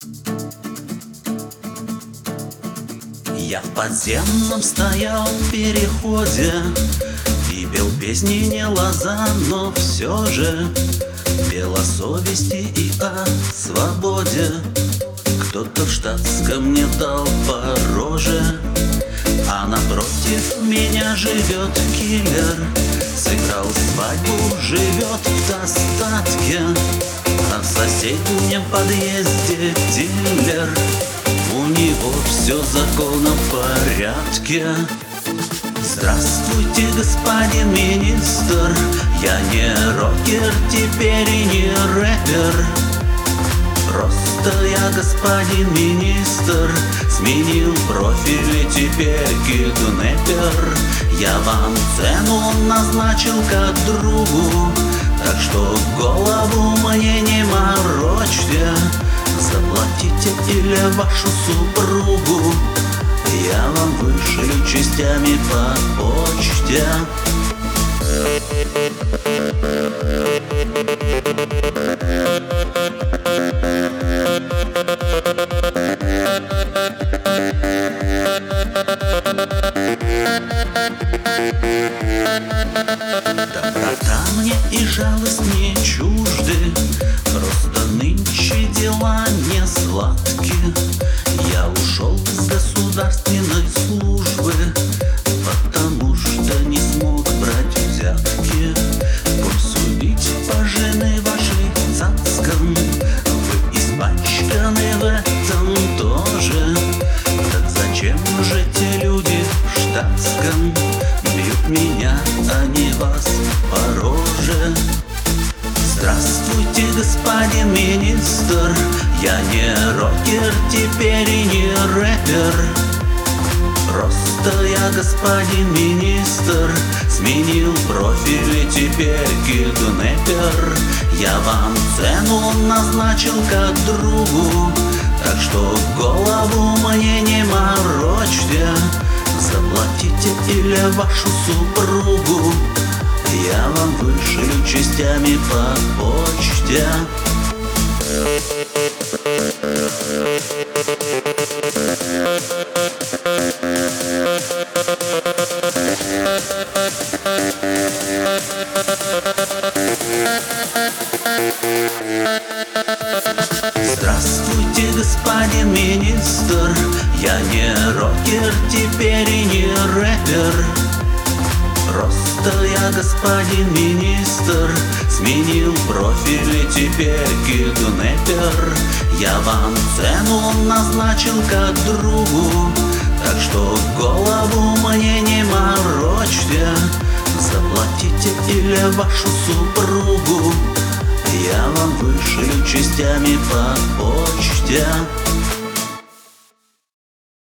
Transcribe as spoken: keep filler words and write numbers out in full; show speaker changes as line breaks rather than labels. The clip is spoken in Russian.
Я в подземном стоял в переходе и пел песни не лоза, но все же пел о совести и о свободе. Кто-то в штатском мне дал по роже, а напротив меня живет киллер. Сыграл свадьбу, живет в достатке, а в соседнем подъезде дилер. У него все законно в порядке. Здравствуйте, господин министр, я не рокер теперь и не рэпер. Просто я, господин министр, сменил профиль и теперь киднеппер. Я вам цену назначил как другу, так что голову мне не морочьте. Заплатите или вашу супругу, я вам вышлю частями по почте. Доброта мне и жалость не чужды, просто нынче дела не сладки. Я ушел с государственной службы, потому что не смог брать взятки. Посудить по жены вашей цацком, вы испачканы в этом тоже. Так зачем же те люди в штатском бьют меня, а не вас по роже? Здравствуйте, господин министр, я не рокер теперь и не рэпер. Просто я, господин министр, сменил профиль и теперь киднеппер. Я вам цену назначил как другу, так что голову мне не морочьте. Заплатите или вашу супругу, я вам вышлю частями по почте. Здравствуйте, господин министр, я не рокер теперь и не рэпер. Просто я, господин министр, сменил профиль и теперь киднеппер. Я вам цену назначил как другу, так что голову мне не морочьте. Заплатите или вашу супругу, я вам вышлю частями по почте.